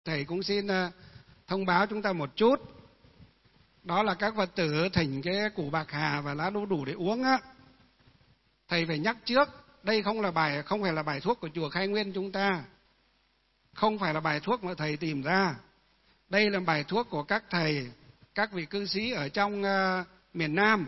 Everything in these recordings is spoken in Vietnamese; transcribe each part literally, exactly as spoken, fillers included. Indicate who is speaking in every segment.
Speaker 1: Thầy cũng xin thông báo chúng ta một chút. Đó là các Phật tử thỉnh cái củ bạc hà và lá đu đủ để uống á. Thầy phải nhắc trước, đây không là bài không phải là bài thuốc của chùa Khai Nguyên chúng ta. Không phải là bài thuốc mà thầy tìm ra. Đây là bài thuốc của các thầy, các vị cư sĩ ở trong uh, miền Nam.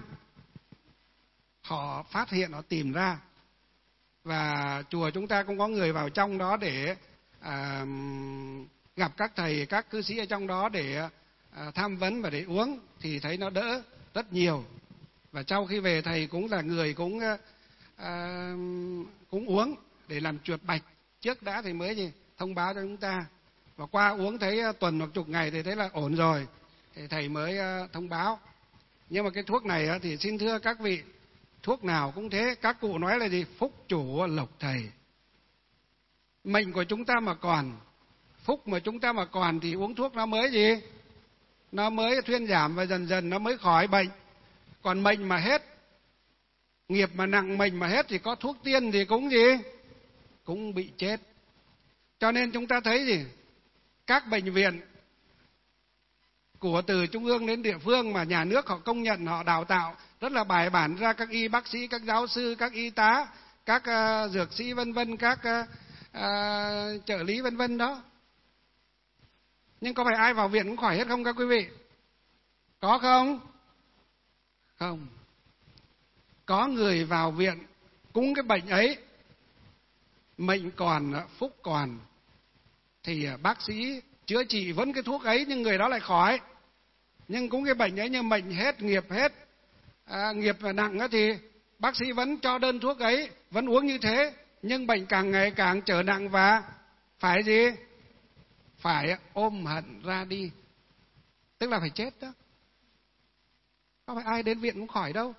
Speaker 1: Họ phát hiện, họ tìm ra. Và chùa chúng ta cũng có người vào trong đó để uh, gặp các thầy, các cư sĩ ở trong đó để uh, tham vấn và để uống. Thì thấy nó đỡ rất nhiều. Và sau khi về thầy cũng là người cũng uh, uh, cũng uống để làm chuột bạch. Trước đã thì mới gì thông báo cho chúng ta. Và qua uống thấy uh, tuần hoặc chục ngày thì thấy là ổn rồi. Thì thầy mới uh, thông báo. Nhưng mà cái thuốc này uh, thì xin thưa các vị, thuốc nào cũng thế. Các cụ nói là gì? Phúc chủ lộc thầy. Mệnh của chúng ta mà còn, phúc mà chúng ta mà còn thì uống thuốc nó mới gì? Nó mới thuyên giảm và dần dần nó mới khỏi bệnh. Còn mệnh mà hết, nghiệp mà nặng, mệnh mà hết thì có thuốc tiên thì cũng gì? Cũng bị chết. Cho nên chúng ta thấy gì? Các bệnh viện của từ trung ương đến địa phương mà nhà nước họ công nhận, họ đào tạo rất là bài bản ra các y bác sĩ, các giáo sư, các y tá, các uh, dược sĩ vân vân, các uh, uh, trợ lý vân vân đó. Nhưng có phải ai vào viện cũng khỏi hết không các quý vị? Có không? Không. Có người vào viện cũng cái bệnh ấy, mệnh còn, phúc còn, thì bác sĩ chữa trị vẫn cái thuốc ấy nhưng người đó lại khỏi. Nhưng cũng cái bệnh ấy nhưng mệnh hết, nghiệp hết, à, nghiệp nặng á thì bác sĩ vẫn cho đơn thuốc ấy, vẫn uống như thế, nhưng bệnh càng ngày càng trở nặng và phải gì? Phải ôm hận ra đi. Tức là phải chết đó. Có phải ai đến viện cũng khỏi đâu.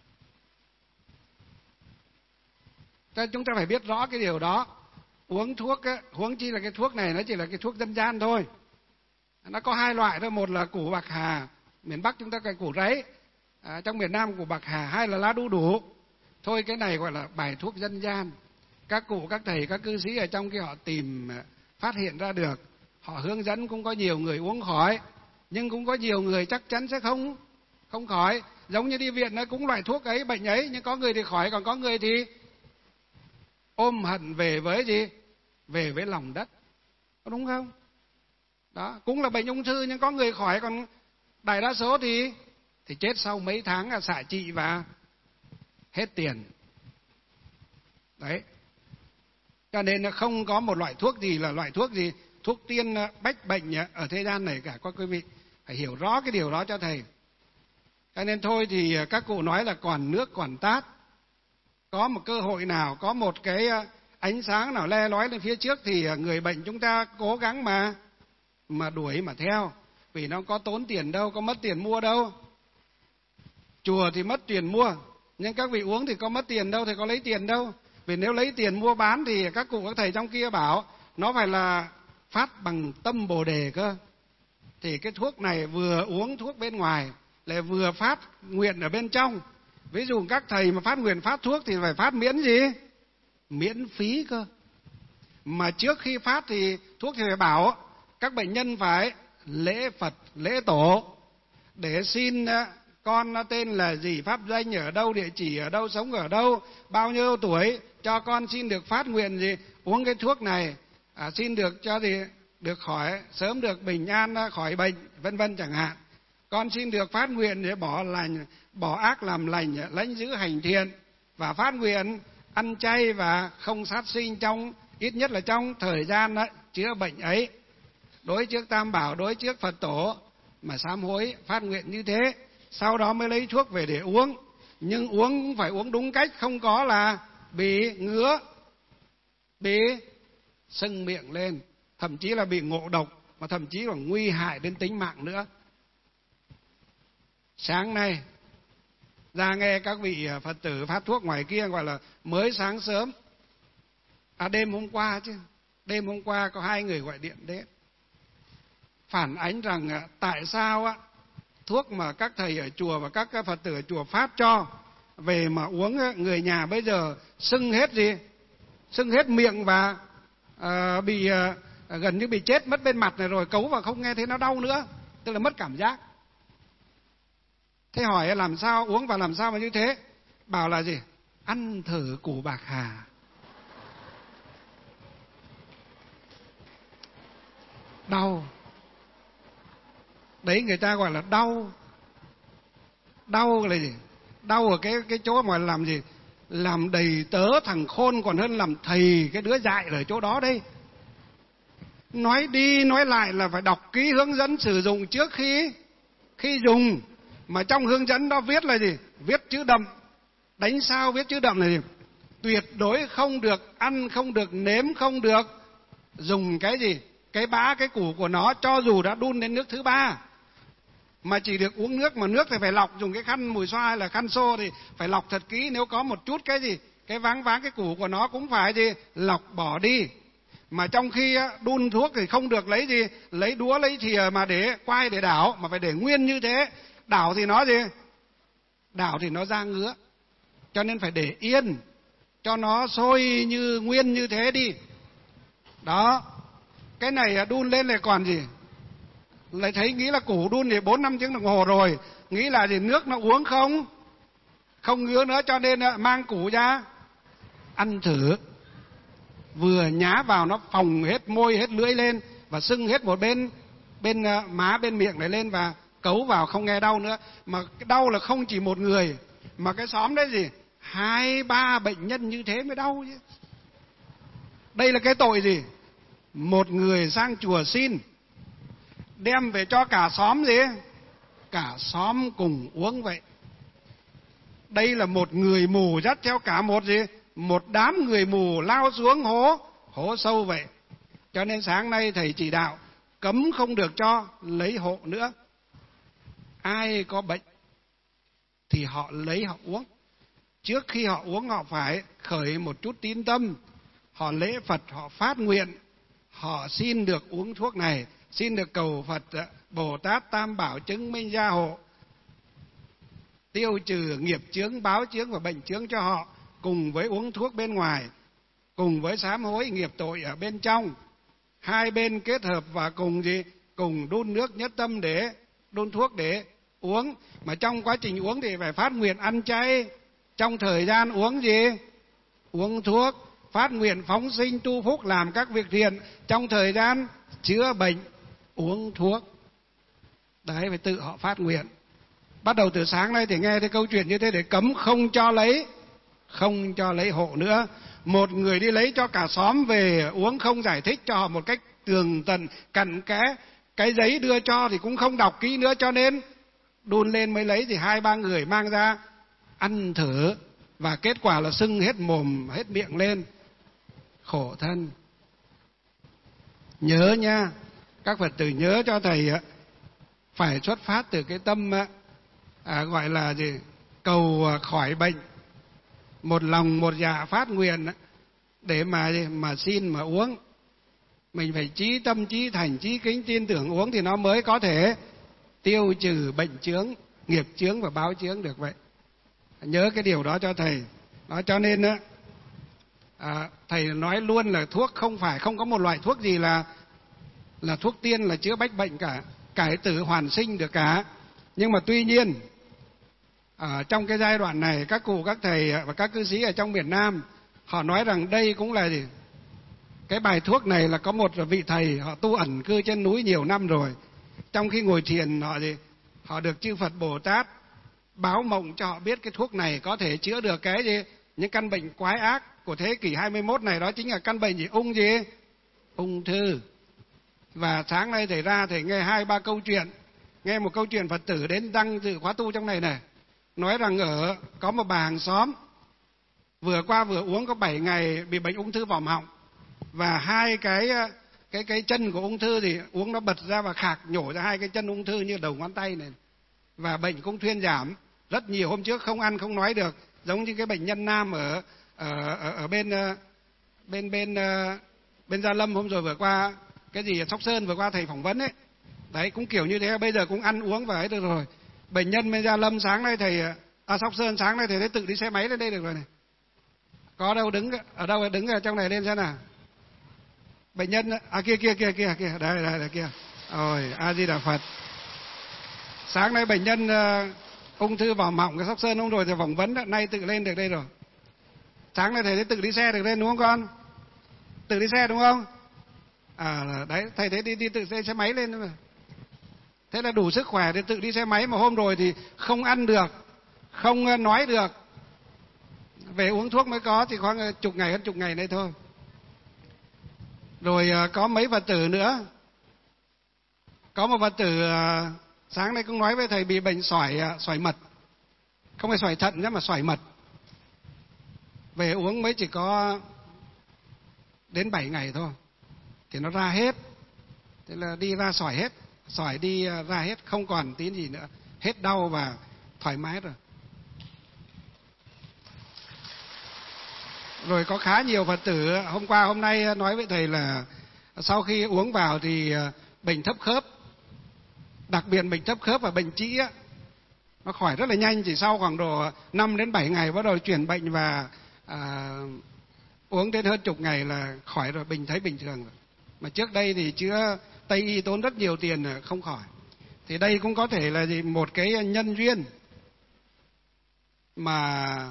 Speaker 1: Cho chúng ta phải biết rõ cái điều đó. Uống thuốc á, huống chi là cái thuốc này nó chỉ là cái thuốc dân gian thôi. Nó có hai loại thôi, một là củ bạc hà, miền Bắc chúng ta gọi củ ráy, à, trong miền Nam củ bạc hà, hai là lá đu đủ. Thôi cái này gọi là bài thuốc dân gian. Các cụ, các thầy, các cư sĩ ở trong khi họ tìm phát hiện ra được, họ hướng dẫn cũng có nhiều người uống khỏi, nhưng cũng có nhiều người chắc chắn sẽ không không khỏi. Giống như đi viện nó cũng loại thuốc ấy, bệnh ấy, nhưng có người thì khỏi, còn có người thì ôm hận về với gì? Về với lòng đất. Có đúng không? Đó, cũng là bệnh ung thư nhưng có người khỏi, còn đại đa số thì thì chết sau mấy tháng là xạ trị và hết tiền. Đấy. Cho nên nó không có một loại thuốc gì là loại thuốc gì, thuốc tiên bách bệnh ở thế gian này cả, các quý vị phải hiểu rõ cái điều đó cho thầy. Cho nên thôi thì các cụ nói là còn nước còn tát. Có một cơ hội nào, có một cái ánh sáng nào le lói lên phía trước thì người bệnh chúng ta cố gắng mà mà đuổi mà theo. Vì nó có tốn tiền đâu, có mất tiền mua đâu. Chùa thì mất tiền mua, nhưng các vị uống thì có mất tiền đâu, thì có lấy tiền đâu. Vì nếu lấy tiền mua bán thì các cụ các thầy trong kia bảo nó phải là phát bằng tâm Bồ Đề cơ. Thì cái thuốc này vừa uống thuốc bên ngoài lại vừa phát nguyện ở bên trong. Ví dụ các thầy mà phát nguyện phát thuốc thì phải phát miễn gì? Miễn phí cơ. Mà trước khi phát thì thuốc thì phải bảo các bệnh nhân phải lễ Phật, lễ Tổ để xin con tên là gì, pháp danh ở đâu, địa chỉ ở đâu, sống ở đâu, bao nhiêu tuổi, cho con xin được phát nguyện gì, uống cái thuốc này, à, xin được cho thì được khỏi, sớm được bình an khỏi bệnh, vân vân chẳng hạn. Con xin được phát nguyện để bỏ lành, bỏ ác làm lành, lãnh giữ hành thiện, và phát nguyện ăn chay và không sát sinh trong ít nhất là trong thời gian đó, chữa bệnh ấy. Đối trước Tam Bảo, đối trước Phật Tổ mà sám hối phát nguyện như thế, sau đó mới lấy thuốc về để uống. Nhưng uống cũng phải uống đúng cách, không có là bị ngứa, bị sưng miệng lên, thậm chí là bị ngộ độc, và thậm chí là nguy hại đến tính mạng nữa. Sáng nay ra nghe các vị Phật tử phát thuốc ngoài kia gọi là mới sáng sớm, à đêm hôm qua chứ, đêm hôm qua có hai người gọi điện đến phản ánh rằng tại sao á thuốc mà các thầy ở chùa và các Phật tử ở chùa phát cho về mà uống, người nhà bây giờ sưng hết gì, sưng hết miệng và uh, bị uh, gần như bị chết mất bên mặt này rồi, cấu vào không nghe thấy nó đau nữa, tức là mất cảm giác. Thế hỏi làm sao uống vào làm sao mà như thế? Bảo là gì? Ăn thử củ bạc hà. Đau. Đấy người ta gọi là đau. Đau là gì? Đau ở cái cái chỗ mà làm gì? Làm đầy tớ thằng khôn còn hơn làm thầy cái đứa dại ở chỗ đó đây. Nói đi nói lại là phải đọc kỹ hướng dẫn sử dụng trước khi khi dùng. Mà trong hướng dẫn đó viết là gì? Viết chữ đậm. Đánh sao viết chữ đậm là gì? Tuyệt đối không được ăn, không được nếm, không được dùng cái gì? Cái bã, cái củ của nó, cho dù đã đun đến nước thứ ba. Mà chỉ được uống nước, mà nước thì phải lọc, dùng cái khăn mùi xoa hay là khăn xô thì phải lọc thật kỹ. Nếu có một chút cái gì, cái váng váng cái củ của nó cũng phải gì? Lọc bỏ đi. Mà trong khi đun thuốc thì không được lấy gì? Lấy đũa, lấy thìa mà để quay để đảo, mà phải để nguyên như thế. Đảo thì nó gì? Đảo thì nó ra ngứa. Cho nên phải để yên, cho nó sôi như nguyên như thế đi. Đó. Cái này đun lên lại còn gì? Lại thấy nghĩ là củ đun thì bốn năm tiếng đồng hồ rồi, nghĩ là gì? Nước nó uống không? Không ngứa nữa, cho nên mang củ ra ăn thử. Vừa nhá vào nó phồng hết môi hết lưỡi lên và sưng hết một bên bên má bên miệng này lên, và cấu vào không nghe đau nữa. Mà cái đau là không chỉ một người, mà cái xóm đấy gì? Hai ba bệnh nhân như thế mới đau chứ. Đây là cái tội gì? Một người sang chùa xin, đem về cho cả xóm gì? Cả xóm cùng uống vậy. Đây là một người mù dắt theo cả một gì? Một đám người mù lao xuống hố, hố sâu vậy. Cho nên sáng nay thầy chỉ đạo cấm không được cho lấy hộ nữa. Ai có bệnh thì họ lấy họ uống. Trước khi họ uống họ phải khởi một chút tín tâm. Họ lễ Phật, họ phát nguyện, họ xin được uống thuốc này, xin được cầu Phật Bồ Tát Tam Bảo chứng minh gia hộ, tiêu trừ nghiệp chướng, báo chướng và bệnh chướng cho họ, cùng với uống thuốc bên ngoài, cùng với sám hối nghiệp tội ở bên trong. Hai bên kết hợp và cùng gì? Cùng đun nước nhất tâm để đun thuốc để uống. Mà trong quá trình uống thì phải phát nguyện ăn chay. Trong thời gian uống gì? Uống thuốc. Phát nguyện phóng sinh tu phúc làm các việc thiện. Trong thời gian chữa bệnh uống thuốc. Đấy, phải tự họ phát nguyện. Bắt đầu từ sáng nay thì nghe thấy câu chuyện như thế để cấm không cho lấy, không cho lấy hộ nữa. Một người đi lấy cho cả xóm về uống, không giải thích cho họ một cách tường tận cặn kẽ. Cái giấy đưa cho thì cũng không đọc kỹ nữa, cho nên đun lên mới lấy, thì hai ba người mang ra ăn thử, và kết quả là sưng hết mồm hết miệng lên. Khổ thân. Nhớ nha, các Phật tử nhớ cho thầy phải xuất phát từ cái tâm à, gọi là gì? Cầu khỏi bệnh, một lòng một dạ phát nguyện để mà mà xin mà uống. Mình phải chí tâm chí thành chí kính tin tưởng uống thì nó mới có thể tiêu trừ bệnh chướng, nghiệp chướng và báo chướng được vậy. Nhớ cái điều đó cho thầy. Đó, cho nên á à, thầy nói luôn là thuốc không phải không có một loại thuốc gì là là thuốc tiên là chữa bách bệnh cả, cải tử hoàn sinh được cả. Nhưng mà tuy nhiên ở trong cái giai đoạn này, các cụ các thầy và các cư sĩ ở trong miền Nam họ nói rằng đây cũng là gì? Cái bài thuốc này là có một vị thầy họ tu ẩn cư trên núi nhiều năm rồi. Trong khi ngồi thiền họ gì? Họ được chư Phật Bồ Tát báo mộng cho họ biết cái thuốc này có thể chữa được cái gì? Những căn bệnh quái ác của thế kỷ hai mươi mốt này, đó chính là căn bệnh gì? Ung gì? Ung thư. Và sáng nay thầy ra thầy nghe hai ba câu chuyện. Nghe một câu chuyện Phật tử đến đăng dự khóa tu trong này này, nói rằng ở có một bà hàng xóm vừa qua vừa uống có bảy ngày bị bệnh ung thư vòm họng, và hai cái cái cái chân của ung thư thì uống nó bật ra và khạc nhổ ra hai cái chân ung thư như đầu ngón tay này, và bệnh cũng thuyên giảm rất nhiều. Hôm trước không ăn không nói được, giống như cái bệnh nhân nam ở ở ở, ở bên bên bên bên Gia Lâm hôm rồi vừa qua, cái gì Sóc Sơn vừa qua thầy phỏng vấn ấy, đấy cũng kiểu như thế. Bây giờ cũng ăn uống và ấy được rồi. Bệnh nhân bên Gia Lâm sáng nay thầy à Sóc Sơn sáng nay thầy thấy tự đi xe máy lên đây được rồi này. Có đâu đứng ở đâu đứng ở trong này lên xem nào. Bệnh nhân à kia kia kia kia kia đây đây đây kia. Ôi A Di Đà Phật. Sáng nay bệnh nhân uh, ung thư vào mọng cái Sóc Sơn hôm rồi thì phỏng vấn đó, nay tự lên được đây rồi. Sáng nay thầy thấy tự đi xe được lên đúng không con? Tự đi xe đúng không? À đấy, thầy thấy đi đi tự xe, xe máy lên thôi mà. Thế là đủ sức khỏe để tự đi xe máy, mà hôm rồi thì không ăn được, không nói được. Về uống thuốc mới có, thì khoảng chục ngày hơn chục ngày nay thôi. Rồi có mấy Phật tử nữa. Có một Phật tử sáng nay cũng nói với thầy bị bệnh sỏi sỏi mật. Không phải sỏi thận nhé mà sỏi mật. Về uống mới chỉ có đến bảy ngày thôi thì nó ra hết. Thế là đi ra sỏi hết, sỏi đi ra hết, không còn tí gì nữa, hết đau và thoải mái rồi. Rồi có khá nhiều Phật tử hôm qua hôm nay nói với thầy là sau khi uống vào thì bệnh thấp khớp, đặc biệt bệnh thấp khớp và bệnh trĩ á, nó khỏi rất là nhanh, chỉ sau khoảng độ năm đến bảy ngày bắt đầu chuyển bệnh và à, uống đến hơn chục ngày là khỏi rồi, bình thấy bình thường rồi. Mà trước đây thì chữa Tây y tốn rất nhiều tiền không khỏi. Thì đây cũng có thể là gì, một cái nhân duyên mà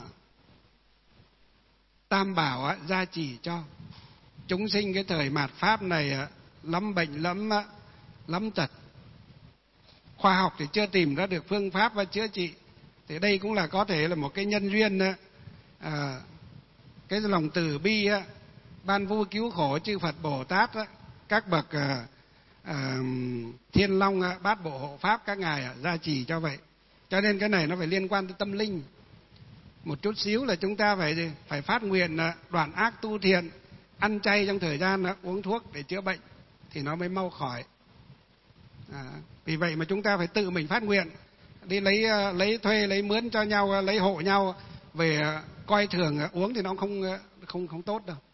Speaker 1: Tam Bảo á, gia trì cho chúng sinh cái thời mạt Pháp này á, lắm bệnh lắm lắm tật. Khoa học thì chưa tìm ra được phương pháp và chữa trị. Thì đây cũng là có thể là một cái nhân duyên à, cái lòng từ bi á, ban vui cứu khổ chư Phật Bồ Tát á, các bậc à, à, Thiên Long á, Bát Bộ Hộ Pháp các ngài á, gia trì cho vậy. Cho nên cái này nó phải liên quan tới tâm linh. Một chút xíu là chúng ta phải phải phát nguyện đoạn ác tu thiện, ăn chay trong thời gian đó, uống thuốc để chữa bệnh thì nó mới mau khỏi. À, vì vậy mà chúng ta phải tự mình phát nguyện, đi lấy lấy thuê, lấy mướn cho nhau, lấy hộ nhau về coi thường uống thì nó không không không tốt đâu.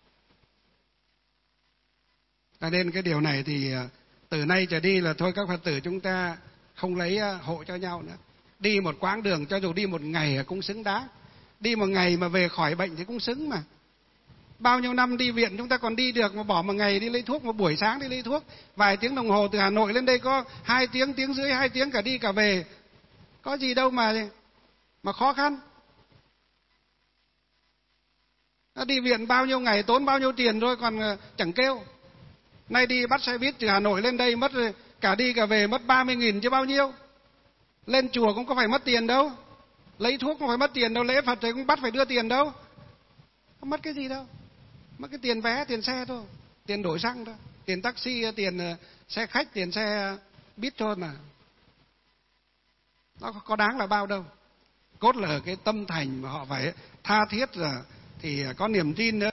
Speaker 1: Cho nên cái điều này thì từ nay trở đi là thôi các Phật tử chúng ta không lấy hộ cho nhau nữa. Đi một quãng đường cho dù đi một ngày cũng xứng đáng. Đi một ngày mà về khỏi bệnh thì cũng xứng mà. Bao nhiêu năm đi viện chúng ta còn đi được, mà bỏ một ngày đi lấy thuốc, một buổi sáng đi lấy thuốc, vài tiếng đồng hồ từ Hà Nội lên đây có hai tiếng, tiếng rưỡi, hai tiếng cả đi cả về. Có gì đâu mà mà khó khăn. Đi viện bao nhiêu ngày tốn bao nhiêu tiền rồi còn chẳng kêu. Nay đi bắt xe buýt từ Hà Nội lên đây mất cả đi cả về mất ba mươi nghìn chứ bao nhiêu. Lên chùa cũng có phải mất tiền đâu. Lấy thuốc cũng phải mất tiền đâu, lễ Phật thì cũng bắt phải đưa tiền đâu. Không mất cái gì đâu. Mất cái tiền vé, tiền xe thôi, tiền đổi xăng thôi, tiền taxi, tiền xe khách, tiền xe buýt thôi mà. Nó có đáng là bao đâu. Cốt là cái tâm thành mà họ phải tha thiết rồi thì có niềm tin nữa.